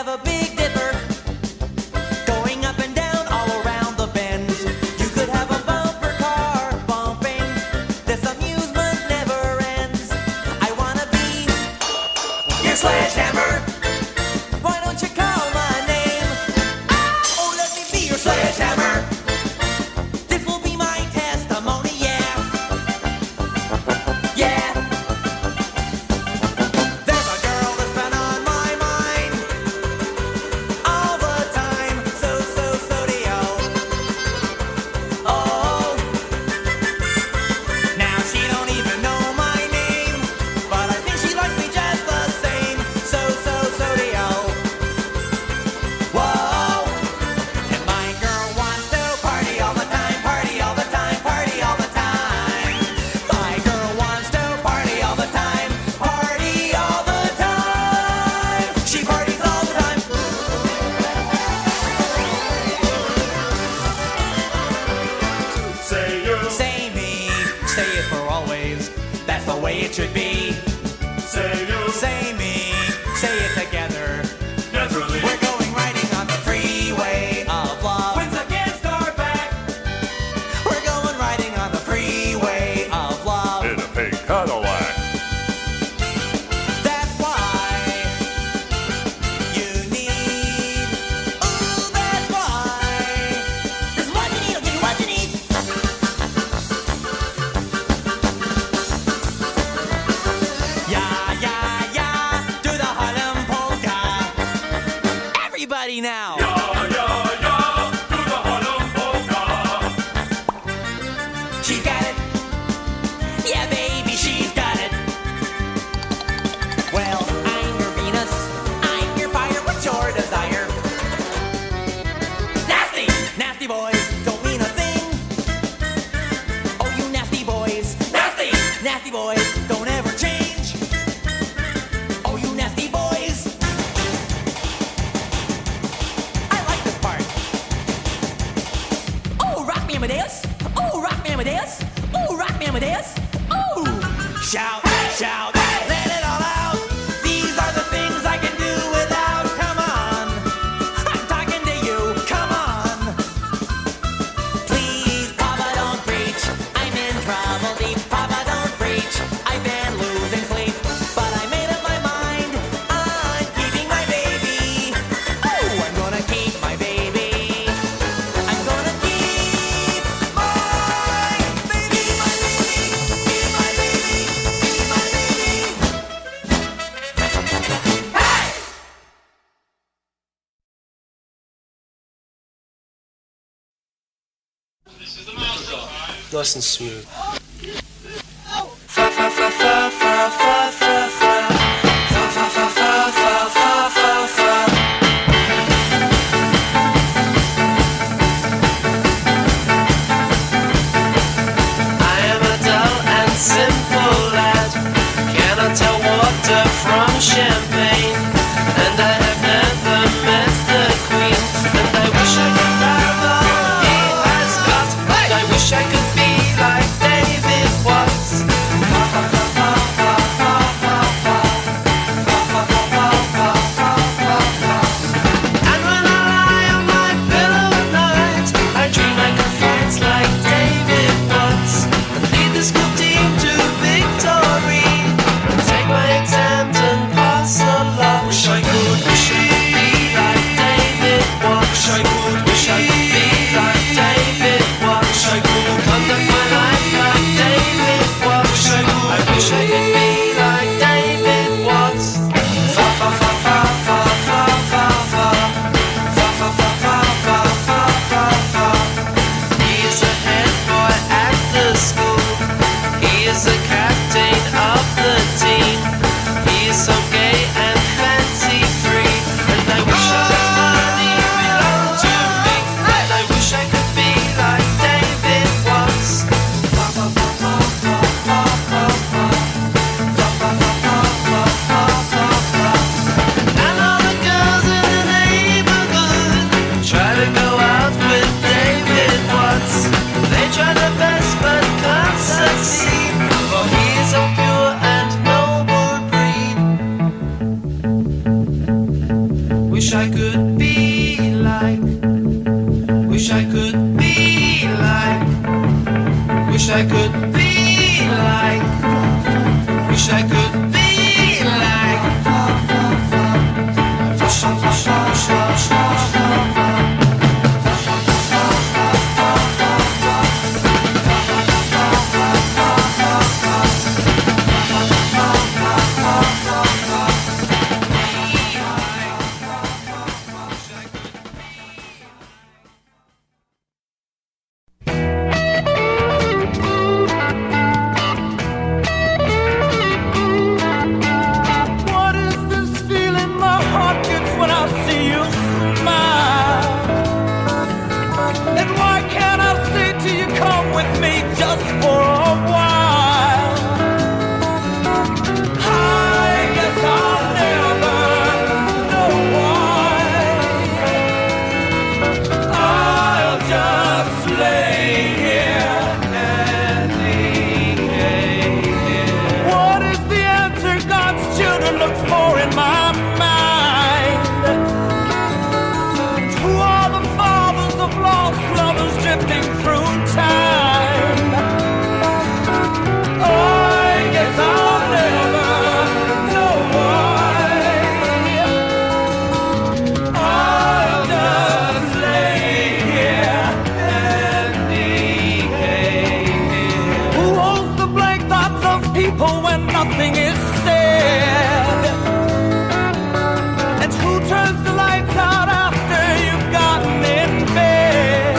have a Big Dipper going up and down all around the bends. You could have a bumper car bumping. This amusement never ends. I wanna be your sledgehammer. Why don't you call my name? Oh, let me be your sledgehammer. This will be my testimony, yeah. Yeah. There's a girl that's been on my mind all the time. So-dio. Oh. Now she don't even know my name, but I think she likes me just the same. So-dio. Whoa. And my girl wants to party all the time, party all the time, party all the time. My girl wants to party all the time, party all the time. She parties all the time. Say you, Say me, say it for always. That's the way it should be. say you, Say me, say it together. naturally. We're going riding on the freeway of love. Winds against our back. We're going riding on the freeway of love. In a pink Cadillac. That's why you need. Ooh, that's why. This is what you need. I'll give you what you need. Yeah, yeah, yeah. Do the Harlem polka. Everybody now. Yeah, yeah, yeah. Do the Harlem polka. She's got it. Yeah, baby, she's got it. Well, I'm your Venus. I'm your fire. What's your desire? Nasty! Nasty boys don't mean a thing. Oh, you nasty boys. Nasty! Nasty boys don't ever change. Oh, you nasty boys. I like this part. Oh, rock me, Amadeus. Oh, rock me, Amadeus. Oh, rock me, Amadeus. Oh, shout, shout, let it all out. These are the things I can do without. Come on, I'm talking to you. Come on, please, Papa, don't preach. I'm in trouble deep. Papa, don't preach. I've been losing sleep, but I made up my mind. I'm keeping my baby. Oh, I'm gonna keep my baby. I'm gonna keep my baby, my baby, my baby, my baby. Hey! Nice and smooth. I am a dull and simple lad, cannot tell water from champagne, and I have never met the Queen, and I wish I could have all he has got, and I wish I could be like David Watts. And when I lie on my pillow at night, I dream I could fight like David Watts and lead the school team to victory and take my exams and pass along. Wish I could be like David Watts. Wish I could be like David Watts. Wish I could conduct my life like David Watts. I wish I could be like David Watts. Fa fa fa fa fa fa fa fa. Fa fa fa fa fa fa fa fa. He is a head boy at the school. He is the captain of the team. He is so gay and fancy free. And I wish all his money belonged to me. And I wish I could be like David Watts. Fa fa fa fa fa fa fa fa. Fa fa fa fa fa fa fa fa. And all the girls in the neighborhood try to go out with David Watts. They try their best but can't succeed, for he is a pure and noble breed. Wish I I could be like, wish I could be like, fish, fish, fish, fish, fish. What is this feeling my heart gets when I see you smile? And why can't I say to you, come with me just for a while? I guess I'll never know why. I'll just lay here and decay. What is the answer God's children look for in my mind? Who are the fathers of lost lovers drifting through time? I guess I'll never know why. I'll just lay here and decay. Who holds the blank thoughts of people when nothing is said? And who turns the lights out after you've gotten in bed?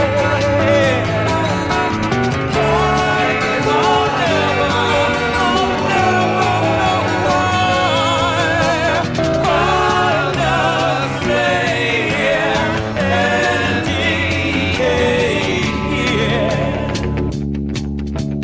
I guess I'll never know why. I'll just lay here and decay.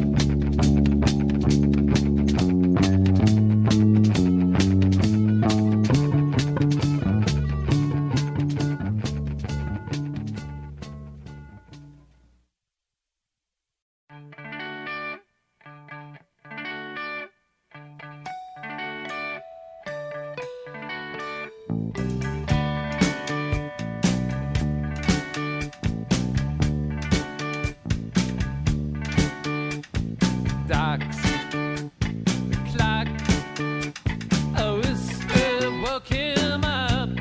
Ducks, the clock, a whisper woke him up.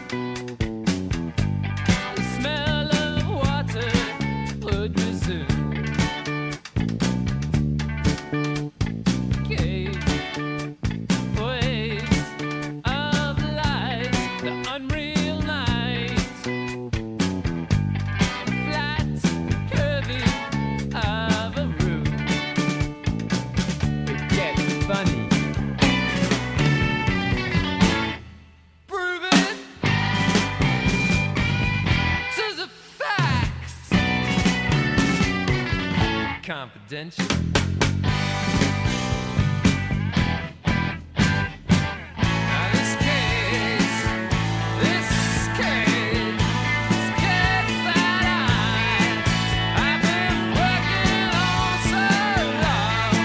The smell of water would resume. Cave, waves of light, the unreal night. Flat curving of a room. It gets funny. Prove it to the facts. Confidential. Now this case that I've been working on so long.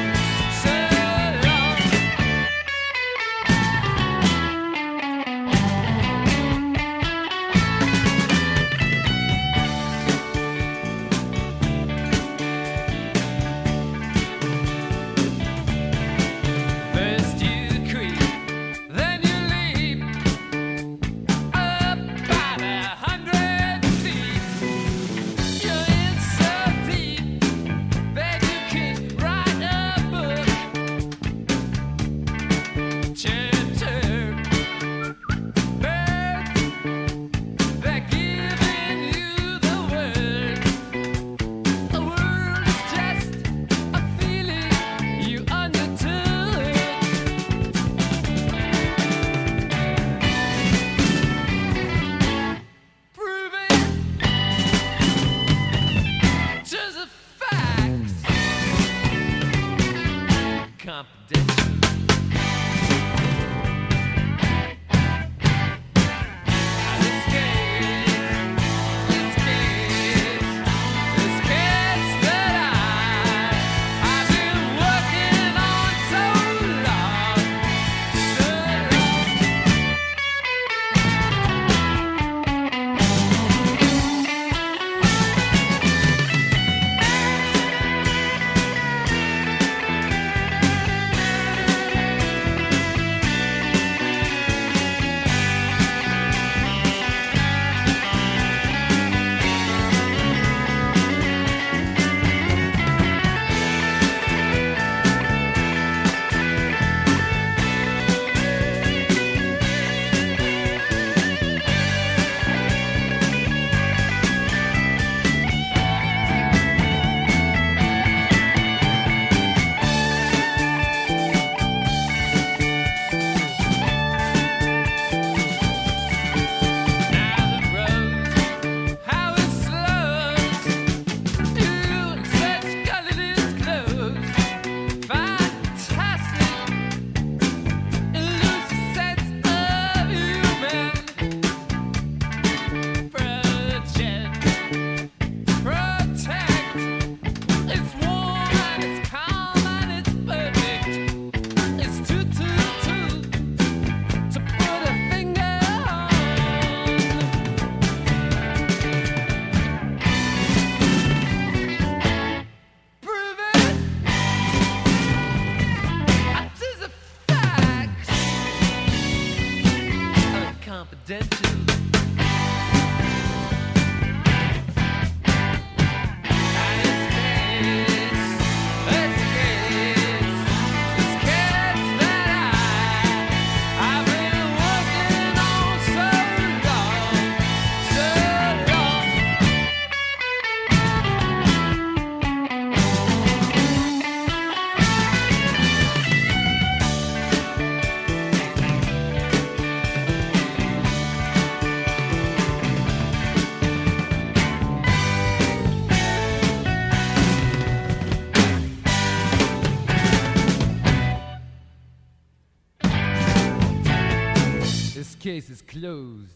case is closed.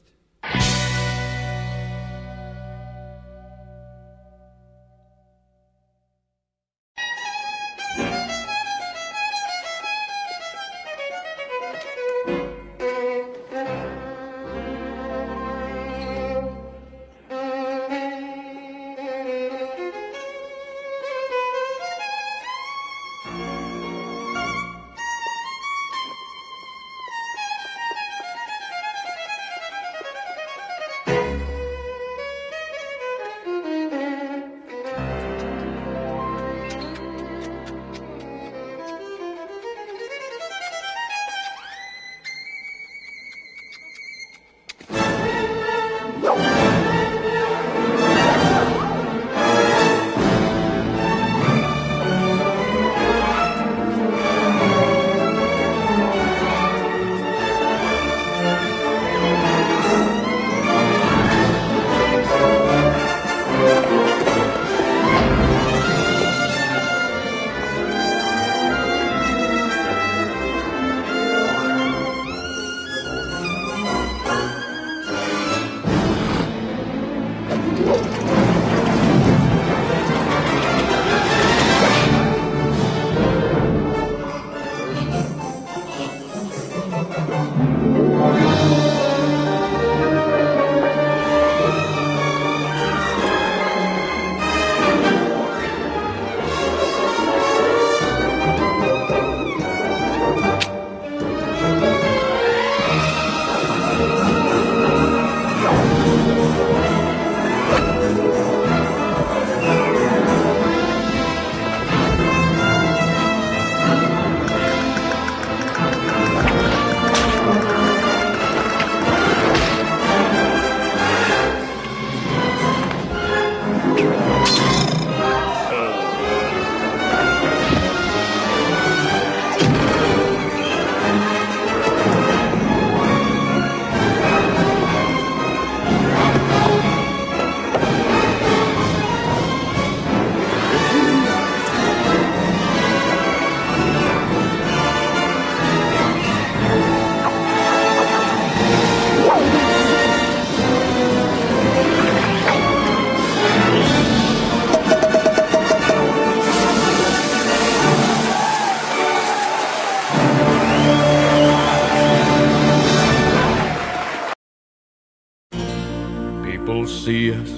People see us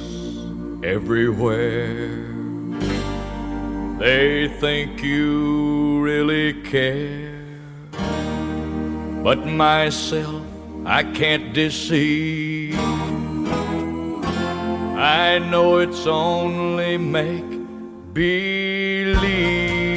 everywhere. They think you really care. But myself, I can't deceive. I know it's only make believe.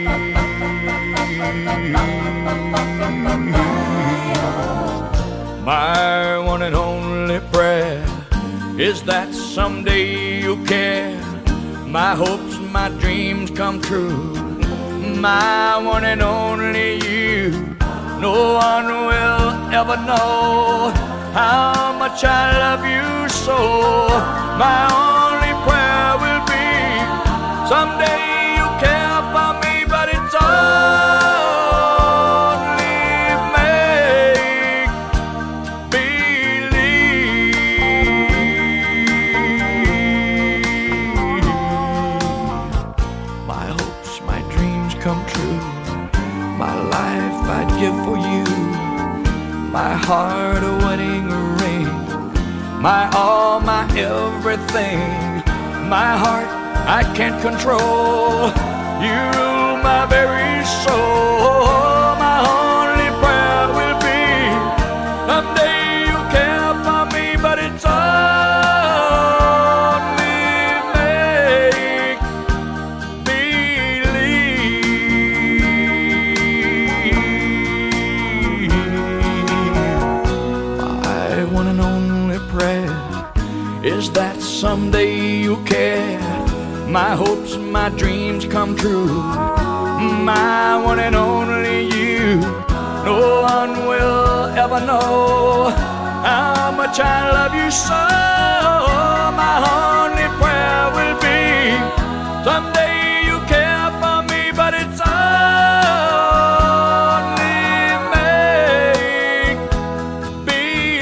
My one and only prayer is that someday you'll care. My hopes, my dreams come true. My one and only you. No one will ever know how much I love you so. My only prayer will be someday you'll care for me, but it's only make believe. My hopes, my dreams come true. My life I'd give for you. My heart a wedding ring. My all, my everything. My heart I can't control. You rule my very soul. My only prayer will be someday you'll care for me, but it's only make believe. My one and only prayer is that someday you'll care. My hopes, my dreams come true. My one and only you. No one will ever know how much I love you so. My only prayer will be someday you care for me, but it's only make believe.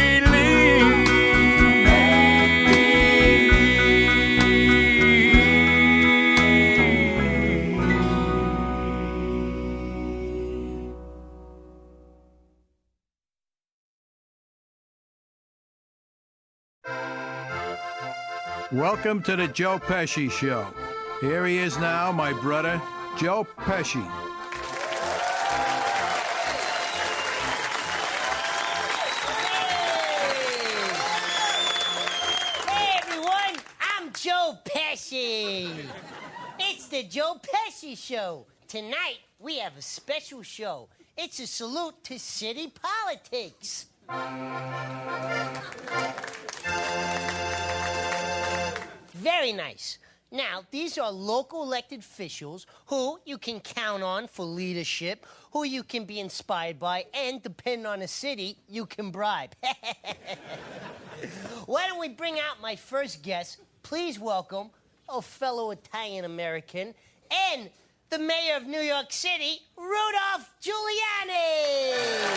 Welcome to the Joe Pesci Show. Here he is now, my brother, Joe Pesci. Hey everyone, I'm Joe Pesci. It's the Joe Pesci Show. Tonight, we have a special show. It's a salute to city politics. Very nice. Now, these are local elected officials who you can count on for leadership, who you can be inspired by, and depending on the city, you can bribe. Why don't we bring out my first guest? Please welcome a fellow Italian-American and the mayor of New York City, Rudolph Giuliani.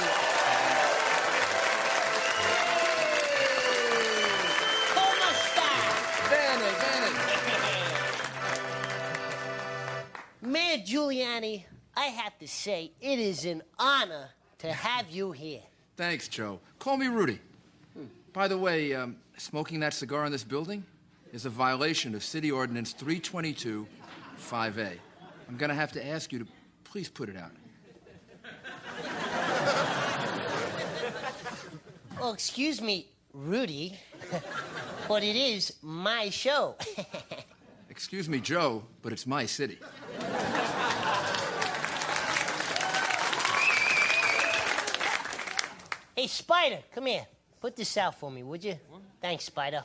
Come sta? Bene, bene. Mayor Giuliani, I have to say, it is an honor to have you here. Thanks, Joe. Call me Rudy. By the way, smoking that cigar in this building is a violation of City Ordinance 322 5A. I'm gonna have to ask you to please put it out. Well, excuse me, Rudy, but it is my show. Excuse me, Joe, but it's my city. Hey, Spider, come here. Put this out for me, would you? Thanks, Spider.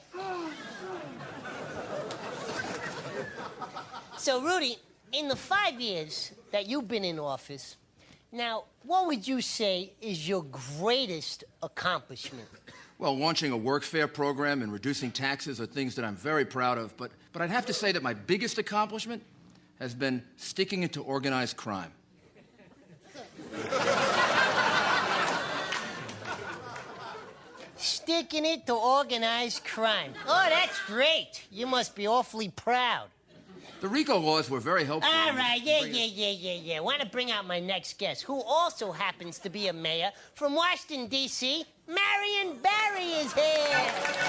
So, Rudy, in the 5 years that you've been in office, now, what would you say is your greatest accomplishment? Well, launching a workfare program and reducing taxes are things that I'm very proud of, but I'd have to say that my biggest accomplishment has been sticking it to organized crime. Sticking it to organized crime. Oh, that's great. You must be awfully proud. The RICO laws were very helpful. All right, yeah. Want to bring out my next guest, who also happens to be a mayor from Washington, D.C. Marion Barry is here.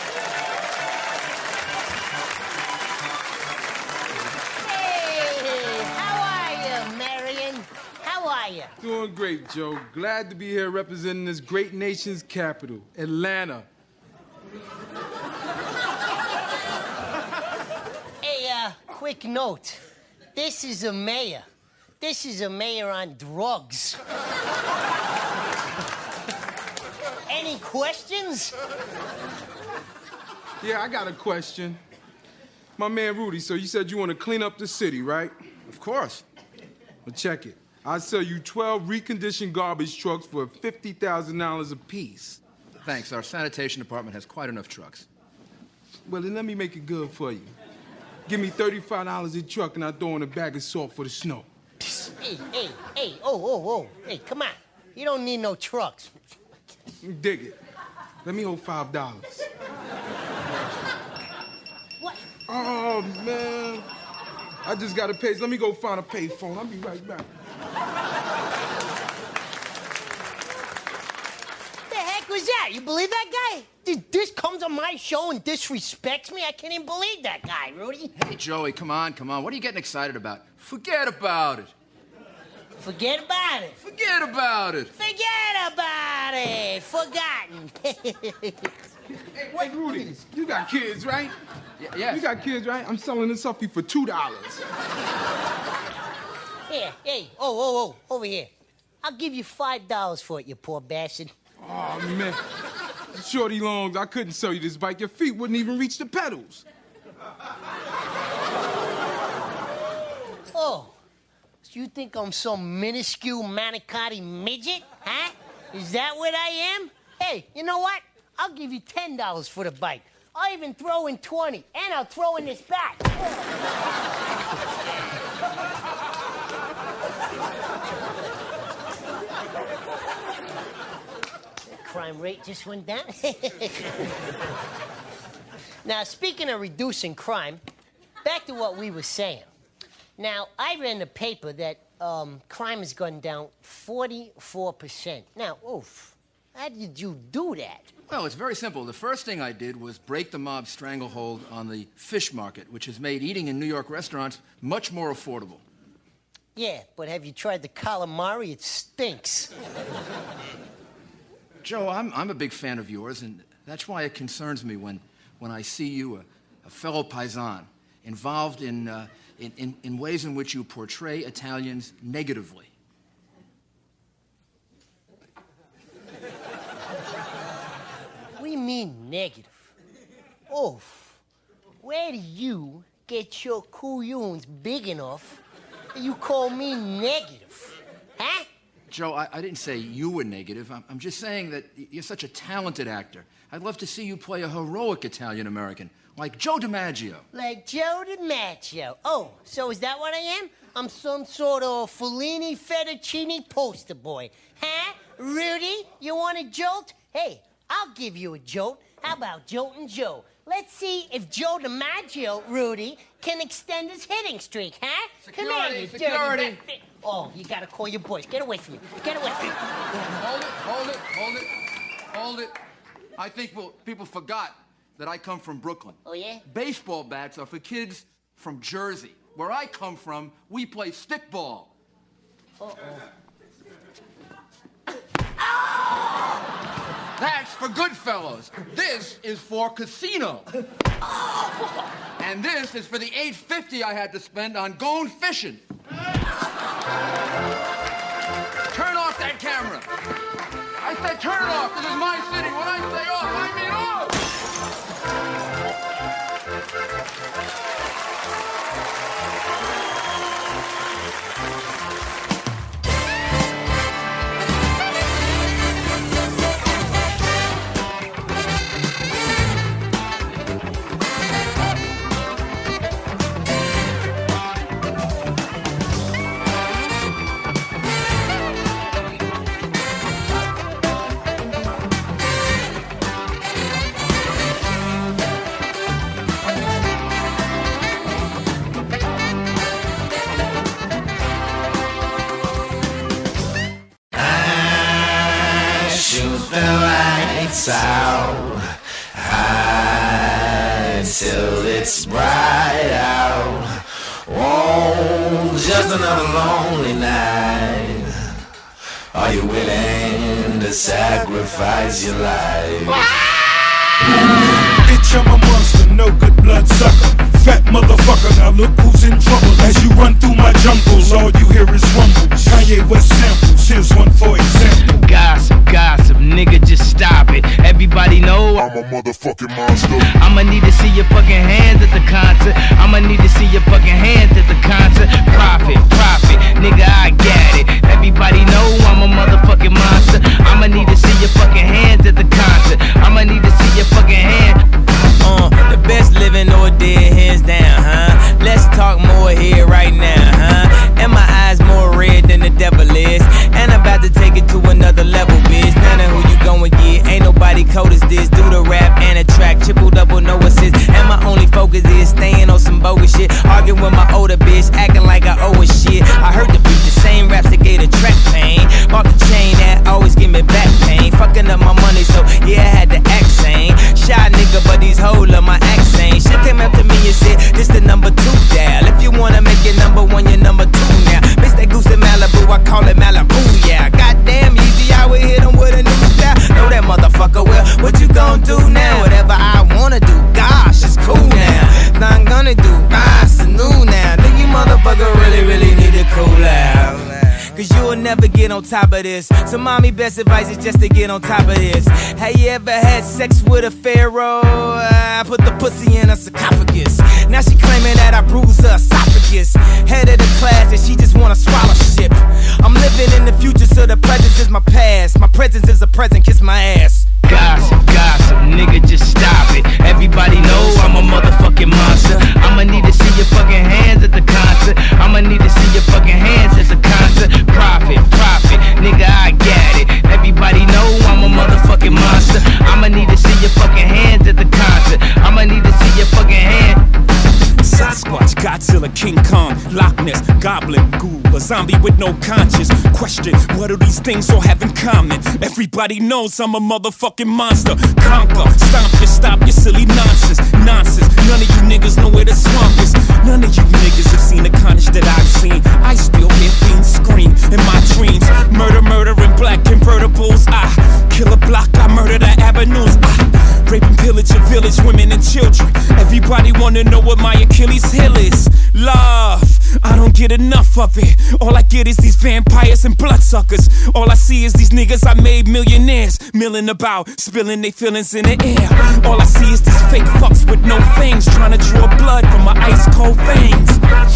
Hey, how are you, Marion? How are you? Doing great, Joe. Glad to be here representing this great nation's capital, Atlanta. Hey, quick note. This is a mayor. This is a mayor on drugs. Any questions? Yeah, I got a question. My man Rudy, so you said you want to clean up the city, right? Of course. Well, check it. I'll sell you 12 reconditioned garbage trucks for $50,000 apiece. Thanks. Our sanitation department has quite enough trucks. Well, then let me make it good for you. Give me $35 a truck and I'll throw in a bag of salt for the snow. Hey, oh. Hey, come on. You don't need no trucks. Dig it. Let me hold $5. What? Oh, man. I just got to pay. Let me go find a payphone. I'll be right back. The heck was that? You believe that guy? This comes on my show and disrespects me? I can't even believe that guy, Rudy. Hey, Joey, come on. What are you getting excited about? Forget about it. Forget about it. Forget about it. Forget about it. Forgotten. Hey, Rudy, you got kids, right? Yes. You got kids, right? I'm selling this up for you for $2. Here, hey, oh, over here. I'll give you $5 for it, you poor bastard. Oh, man. Shorty Longs, I couldn't sell you this bike. Your feet wouldn't even reach the pedals. Oh, so you think I'm some minuscule manicotti midget, huh? Is that what I am? Hey, you know what? I'll give you $10 for the bike. I'll even throw in 20, and I'll throw in this back. Crime rate just went down. Now, speaking of reducing crime, back to what we were saying. Now, I read in the paper that crime has gone down 44%. Now, oof, How did you do that? Well, it's very simple. The first thing I did was break the mob's stranglehold on the fish market, which has made eating in New York restaurants much more affordable. Yeah, but have you tried the calamari? It stinks. Joe, I'm a big fan of yours, and that's why it concerns me when I see you, a fellow paisan, involved in ways in which you portray Italians negatively. What do you mean negative? Oh, where do you get your couillons big enough that you call me negative? Huh? Joe, I didn't say you were negative. I'm just saying that you're such a talented actor. I'd love to see you play a heroic Italian-American, like Joe DiMaggio. Like Joe DiMaggio. Oh, so is that what I am? I'm some sort of Fellini fettuccine poster boy. Huh? Rudy, you want a jolt? Hey, I'll give you a jolt. How about Joltin' Joe? Let's see if Joe DiMaggio, Rudy, can extend his hitting streak, huh? Security, Come here, you security. dirty rat. Oh, you gotta call your boys. Get away from me. Get away from me. Hold it. I think people forgot that I come from Brooklyn. Oh, yeah? Baseball bats are for kids from Jersey. Where I come from, we play stickball. Uh-oh. That's for Goodfellas. This is for Casino. And this is for the $8.50 I had to spend on going fishing. Turn off that camera. I said turn it off. This is my city. When I say off, I mean out high till it's bright out. Oh, just another lonely night. Are you willing to sacrifice your life? Bitch, I'm a monster, no good blood sucker. Fat motherfucker, now look who's in trouble. As you run through my jungles, all you hear is rumbles. Kanye West samples, here's one for example. Gossip, nigga, just stop it. Everybody know I'm a motherfucking monster. I'ma need to see your fucking hands at the concert. I'ma need to see your fucking hands at the concert. Profit, nigga, I got it. Everybody know I'm a motherfucking monster. I'ma need to see your fucking hands at the concert. I'ma need to see your fucking hand. The best living or dead, hands down, huh? Let's talk more here right now, huh? And my eyes more red than the devil is. And I'm about to take it to another level, bitch. None of who you gon' get, ain't nobody cold as this. Do the rap and a track, triple double, no assist. And my only focus is staying on some bogus shit. Arguing with my older bitch, acting like I owe her shit. I heard the beat, the same raps that gave the track pain. Bought the chain that always give me back pain. Fucking up my money, so yeah, I had to act sane. Shy nigga, but these hoes love my accent. Shit came up to me and said, this the number 2 dial. If you wanna make it number 1, you're number 2 now. Miss that goose in Malibu, I call it Malibu, yeah. Goddamn easy, I would hit him with a new style. Know that motherfucker well, what you gon' do now? Whatever I wanna do, gosh, it's cool now. Nothing gonna do, it's new now. Do you motherfucker really need to cool out? Cause you'll never get on top of this. So mommy, best advice is just to get on top of this. Have you ever had sex with a pharaoh? I put the pussy in her sarcophagus. Now she claiming that I bruised her esophagus. Head of the class and she just wanna swallow shit. I'm living in the future so the present is my past. My presence is a present, kiss my ass. Gossip, nigga, just stop it. Everybody know I'm a motherfucking monster. I'ma need to see your fucking hands at the concert. I'ma need to see your fucking hands at the concert. Profit, nigga, I got it. Everybody know I'm a motherfucking monster. I'ma need to see your fucking hands at the concert. I'ma need to see your fucking hand. Sasquatch Godzilla, King Kong, Loch Ness, Goblin, Ghoul, a zombie with no conscience. Question, what do these things all have in common? Everybody knows I'm a motherfucking monster. Conquer, stomp you, stop your silly nonsense. Nonsense, none of you niggas know where the swamp is. None of you niggas have seen the carnage that I've seen. I still hear fiends scream in my dreams. Murder, murder in black convertibles. I kill a block, I murder the avenues. I rape and pillage a village, women and children. Everybody wanna know what my Achilles heel is. Love, I don't get enough of it. All I get is these vampires and bloodsuckers. All I see is these niggas I made millionaires, milling about, spilling their feelings in the air. All I see is these fake fucks with no fangs, trying to draw blood from my ice cold veins.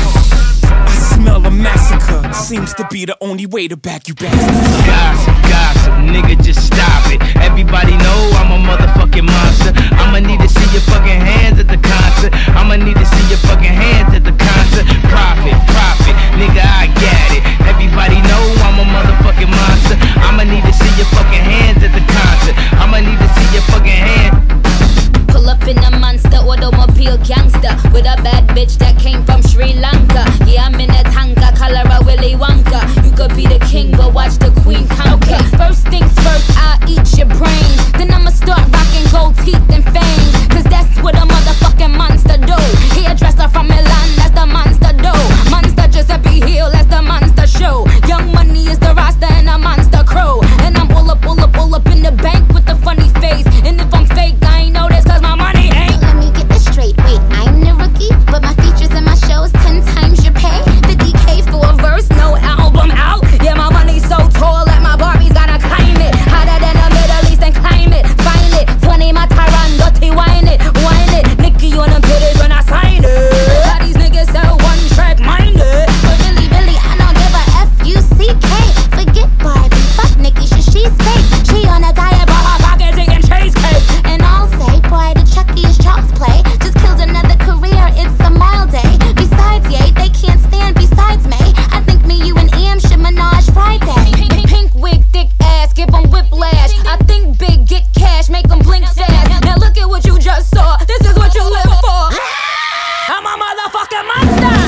I smell a massacre, seems to be the only way to back you bastards. Gossip, gossip, nigga, just stop it. Everybody know I'm a motherfucking monster. I'ma need to see your fucking hands at the concert. I'ma need to see your fucking hands at the concert. Profit, profit, nigga, I got it. Everybody know I'm a motherfucking monster. I'ma need to see your fucking hands at the concert. I'ma need to see your fucking hands. Pull up in a monster automobile gangster with a bad bitch that came from Sri Lanka. Yeah, I'm in a tanka, color a Willy Wonka. You could be the king, but watch the queen conquer. First things first, I'll eat your brains. Then I'ma start rocking gold teeth and fangs. Cause that's what a motherfucking monster do. Hairdresser from Milan, that's the monster do. Monster Giuseppe Hill, that's the monster show. Young Money is the roster and a monster crew. And I'm all up in the bank with the funny face. And if I'm fake, I ain't know this cause my money ain't. So let me get this straight, wait, I'm the rookie, but my features and my shows 10 times your pay. 50K for a verse, no album out. Yeah, my money's so tall that my Barbies gotta climb it. Hotter than the Middle East and climb it, find it. 20 my Tyron, dirty wine it, Nicky on them titties when I sign it. How these niggas sell one track minded. But really, I don't give a F-U-C-K. Forget Barbie, fuck Nikki, she's fake. She on a diet, but her pockets eating cheesecake. And I'll say, boy, the Chucky is child's play. Just killed another career, it's a mild day. Besides, yay, they can't stand besides me. I think me, you, and Em should menage Friday. Pink wig, thick ass, give them whiplash. I think big, get cash, make them blink fast. Now look at what you just saw, this is what you live for. I'm a motherfucking monster.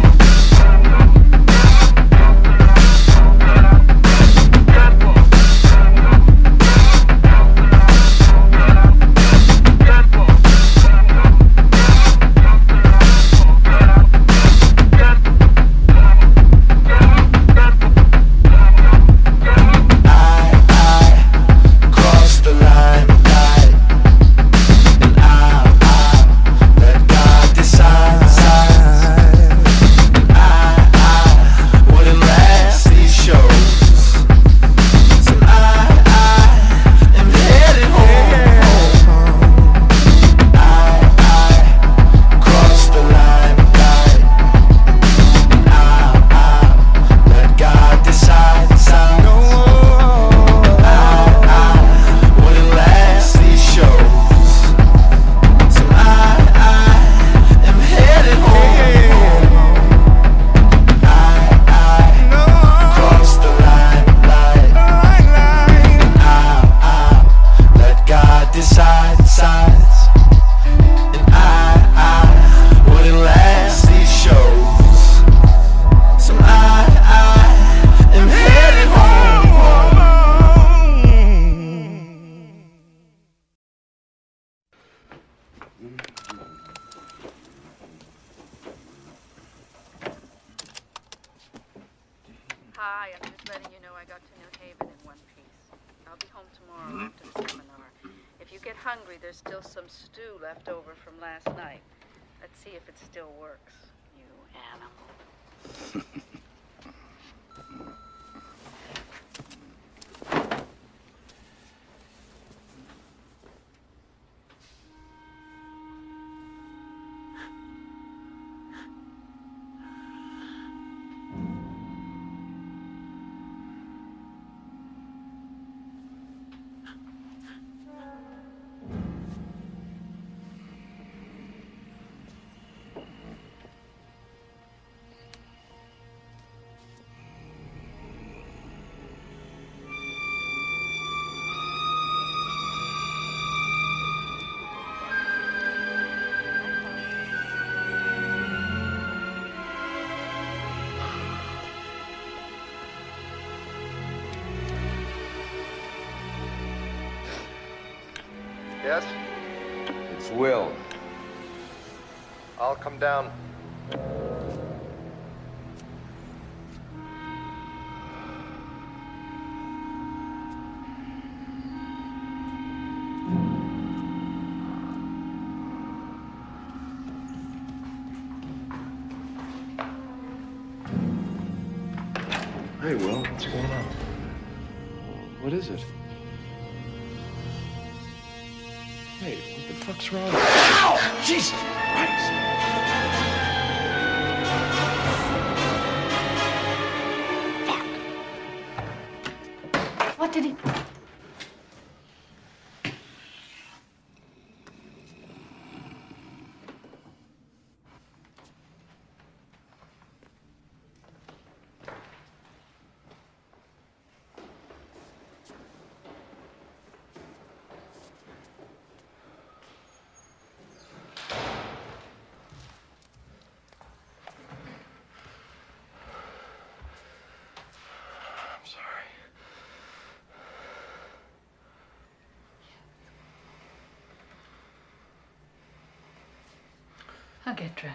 Hi, I'm just letting you know I got to New Haven in one piece. I'll be home tomorrow after the seminar. If you get hungry, there's still some stew left over from last night. Let's see if it still works, you animal. Yes? It's Will. I'll come down. Hey, Will, what's going on? What is it? Hey, what the fuck's wrong? Ow! Jesus Christ! What did he... I'll get dressed.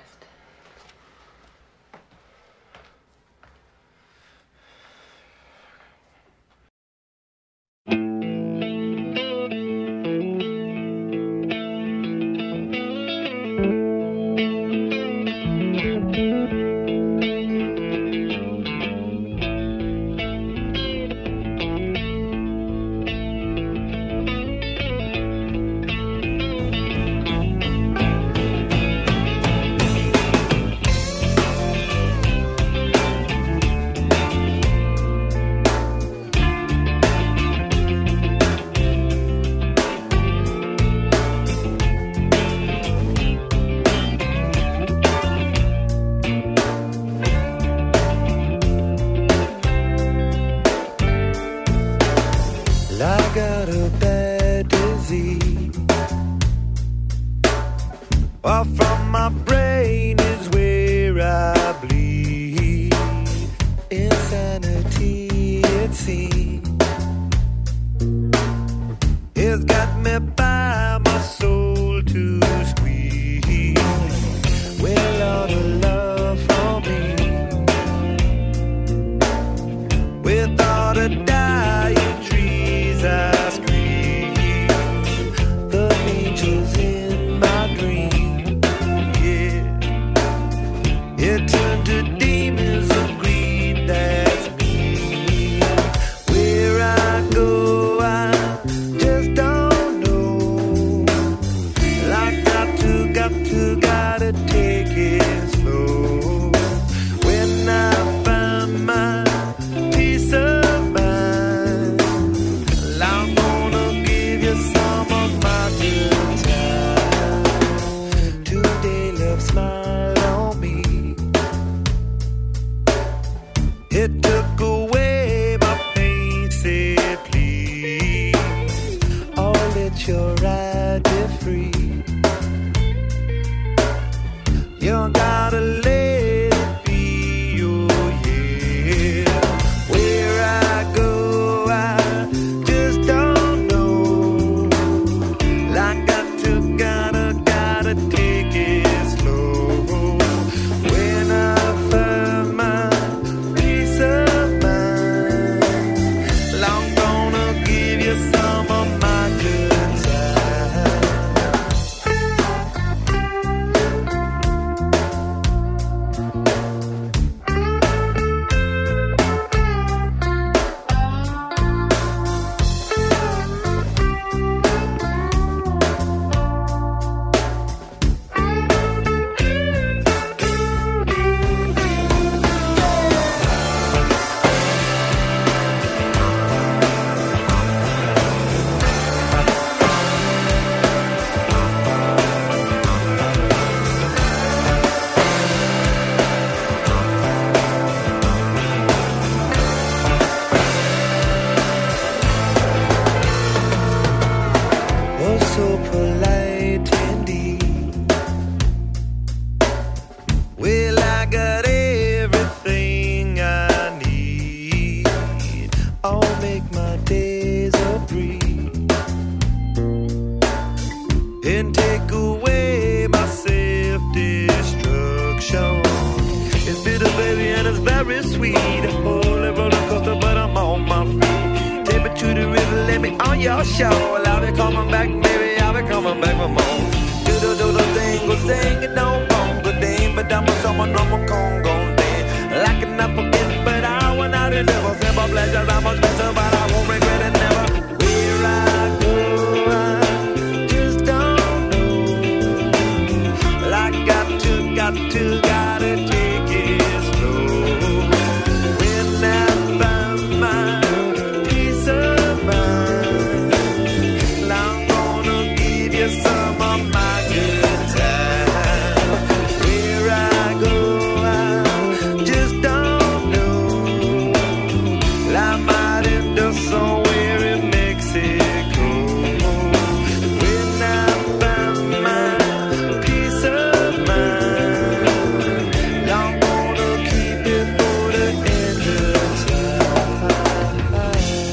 very sweet. Holy roller coaster, but I'm on my feet. Take me to the river, let me on your show. I'll be coming back, baby, I'll be coming back for more. Do ding, go sing it, don't bongo ding. But I'm with someone, I'm a Congo ding. Locking up again, but I went out and never said my pleasures. I'm much better, but I won't regret it never. Where I go, I just don't know. Well, I got to take it slow. When I find my peace of mind, I'm gonna give you some of my good time. Where I go, I just don't know. Well, I might end up somewhere in Mexico. When I find my peace of mind, I'm gonna keep it for the end of time.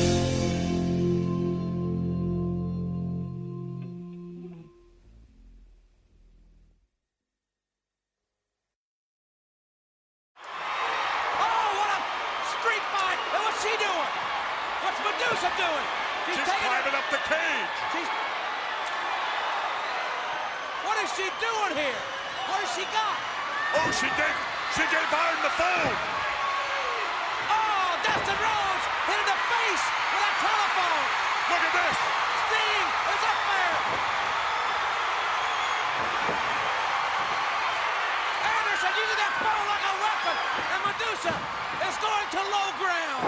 Oh, what a street fight! And what's she doing? What's Medusa doing? She's climbing up the cage. What is she doing here? What has she got? Oh, she gave Iron the phone. Oh, Dustin Rhodes hit in the face with a telephone. Look at this. Sting is up there. Anderson using that phone like a weapon, and Medusa is going to low ground.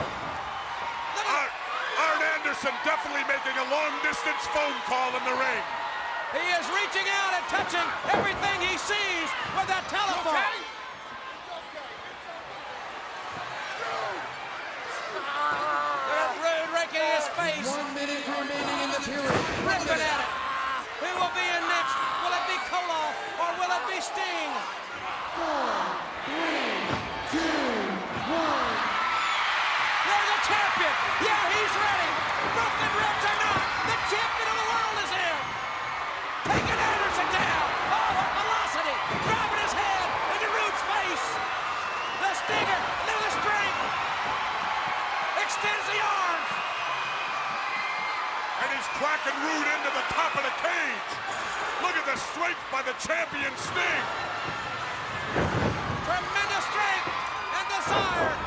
Arn Anderson definitely making a long-distance phone call in the ring. He is reaching out and touching everything he sees with that telephone. There's Rude raking his face. 1 minute remaining in the period. Ripping at it. Who will be in next? Will it be Koloff or will it be Sting? 4, 3, 2, 1. There's the champion. Yeah, he's ready. Broken ribs or not, the champion of the world is here. Taking Anderson down. Oh, what velocity. Driving his head into Rude's face. The Stinger into the string. Extends the arms. And he's cracking Rude into the top of the cage. Look at the strength by the champion Sting. Tremendous strength and desire.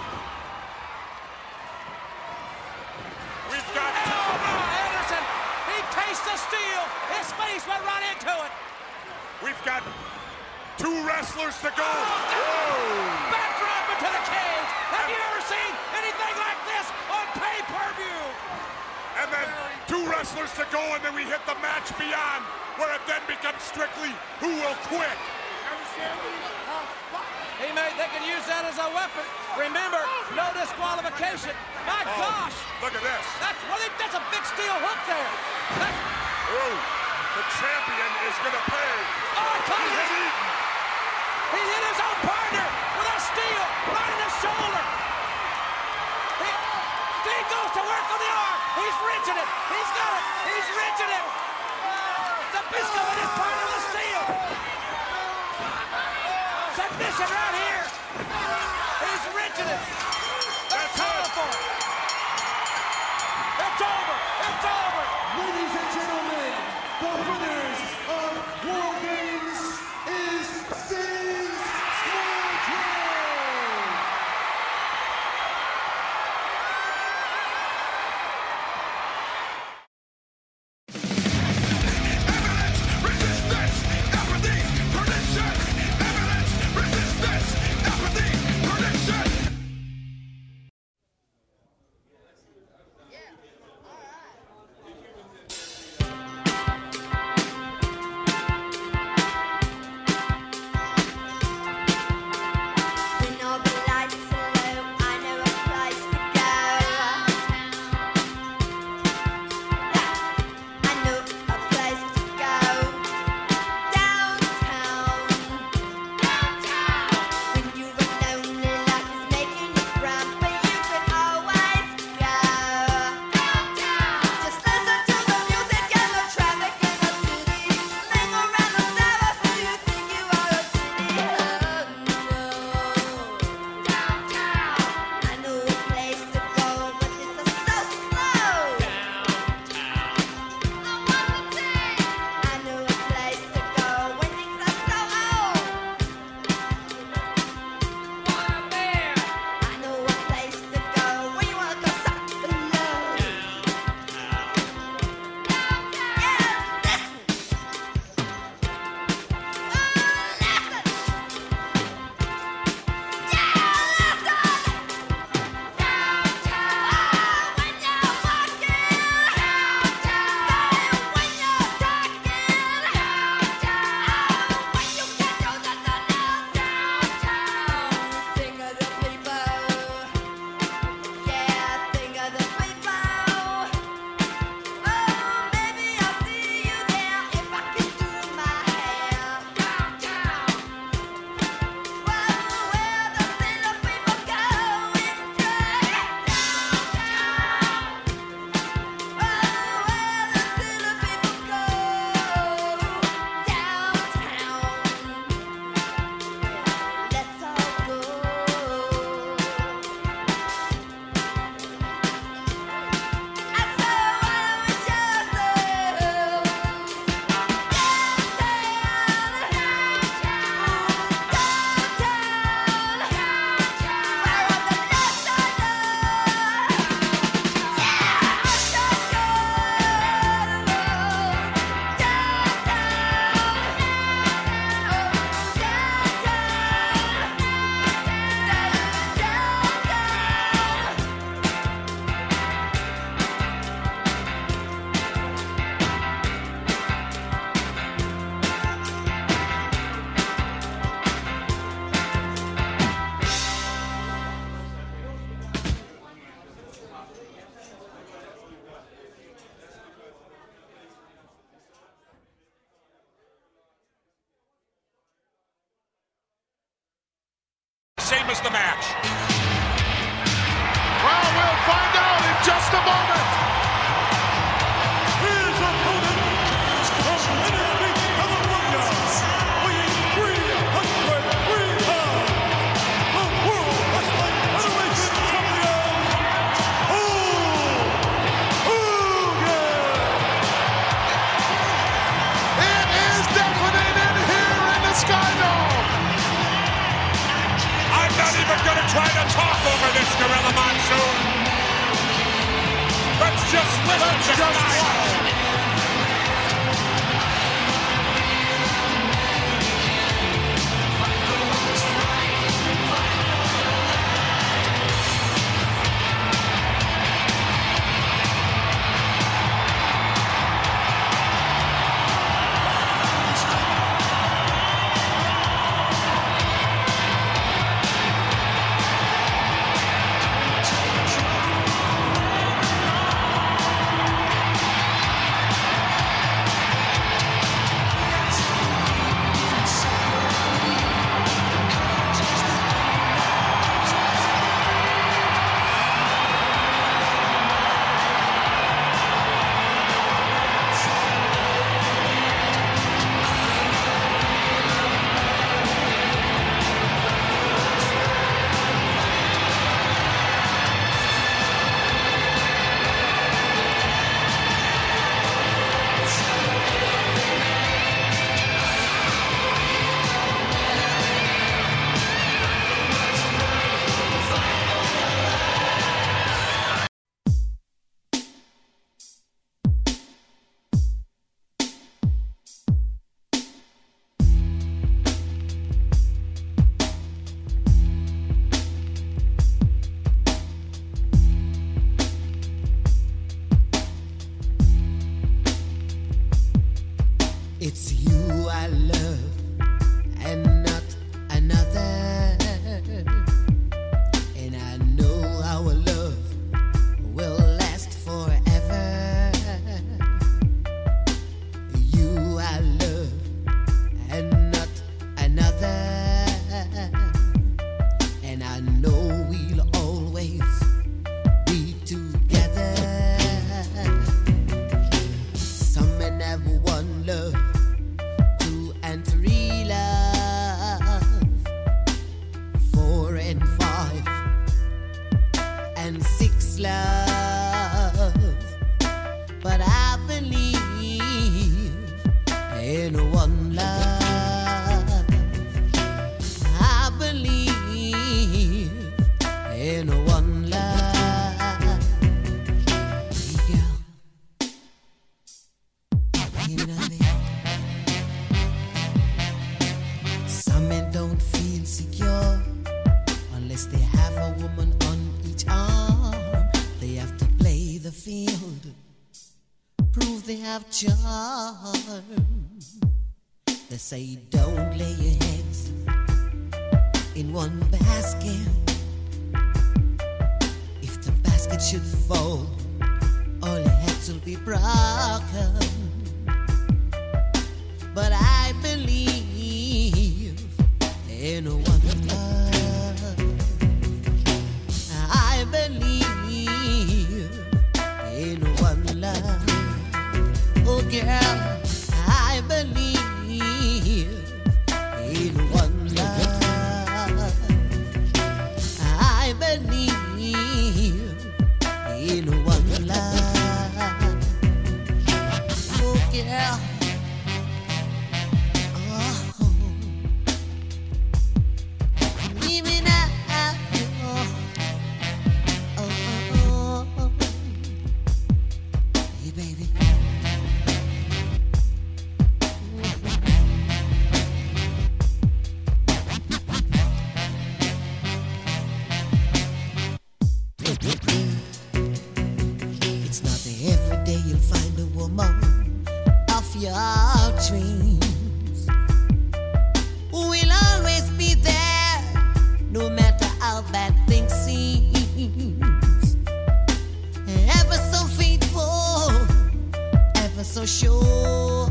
We've got Anderson. He tastes the steel. His face went right into it. We've got 2 wrestlers to go. Backdrop into the cage. Have you ever seen anything like this on pay-per-view? And then 2 wrestlers to go, and then we hit the match beyond, where it then becomes strictly who will quit. They can use that as a weapon. Remember, no disqualification. My gosh! Look at this. That's a big steel hook there. The champion is going to pay. He hit his own partner with a steel right in the shoulder. He goes to work on the arm. He's wrenching it. He's got it. He's wrenching it. Zabisco with his partner with a steel. Submission right here. He's wrenching it. That's powerful. It's over. It's over. Ladies and gentlemen, the winners of War Games is Sting's Squadron. determines the match. Well, we'll find out in just a moment. His opponent from Tennessee, California, weighing 303 pounds, the World Wrestling Federation champion, Hulk Hogan. It is deafening in here in the Skydome. I'm not even going to try to talk over this, Gorilla Monsoon. Let's just listen to Skydome. It's you I love and not another. And I know our love will last forever. You I love and not another. And I know we'll always be together. Some men have one love, 2 and 3 love, 4 and 5 and 6 love. But I believe in one love. I believe in one love. Hey girl, you know me. Some men don't feel secure unless they have a woman on each arm. They have to play the field, prove they have charm. They say don't lay your eggs in one basket. If the basket should fall, all your heads will be broken. But I believe in one love. I believe in one love. Oh girl, I believe in one love. I believe in one love. Oh girl. It's not every day you'll find a woman of your dreams who will always be there, no matter how bad things seem. Ever so faithful, ever so sure.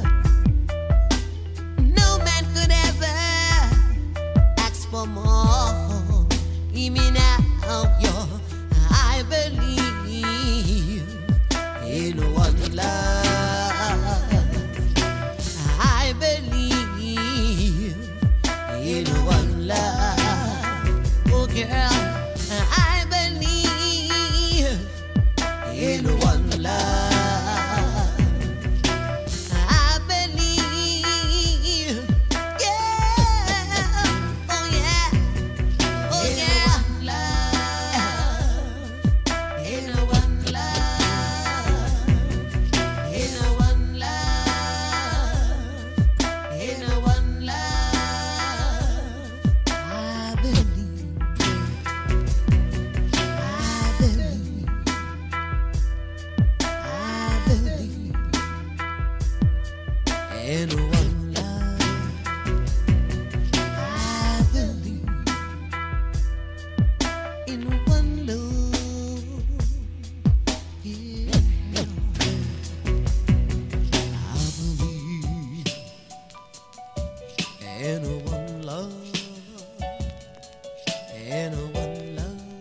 No man could ever ask for more. Hear me now, yo. I believe in one love. I believe in one love. Oh, girl, I believe in one love. I believe, yeah, oh yeah, oh yeah, in one love, in one love, in one love. I believe, I believe, I believe in one love. I believe in one love. Yeah. I believe in one love. In one love.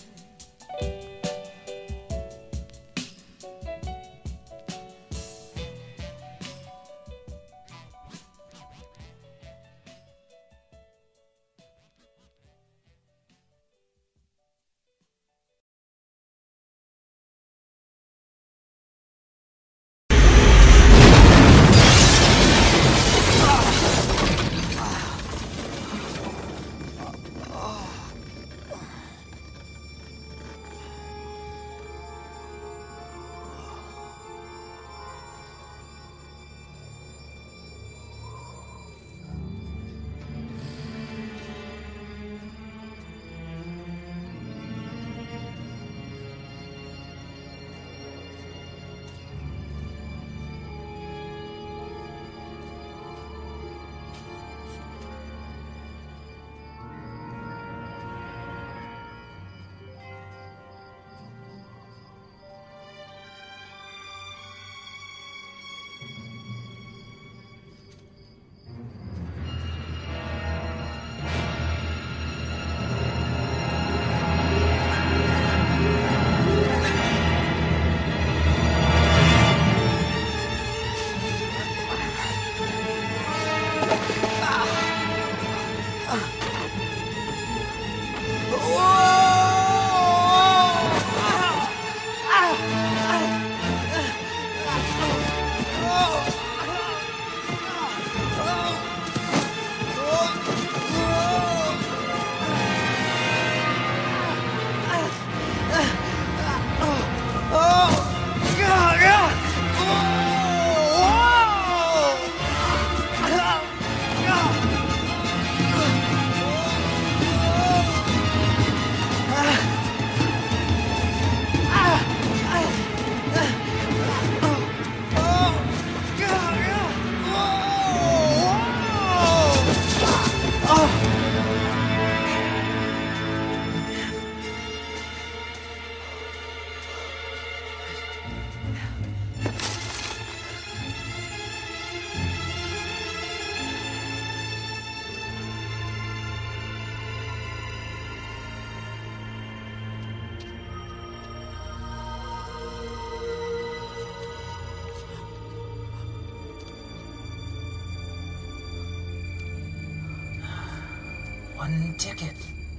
One ticket.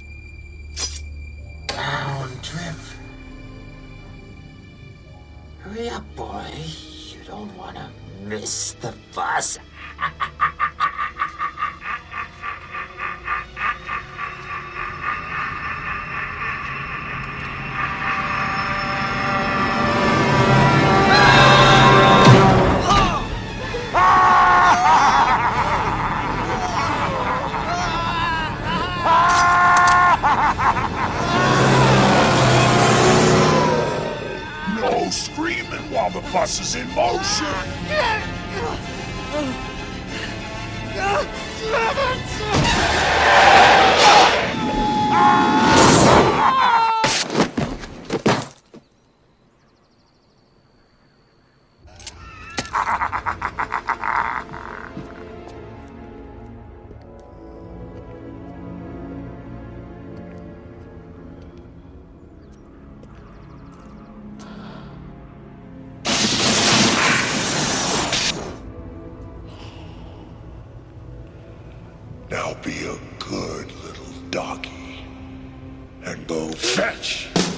Round trip. Hurry up, boy. You don't want to miss the bus. No screaming while the bus is in motion. good little doggy and go fetch.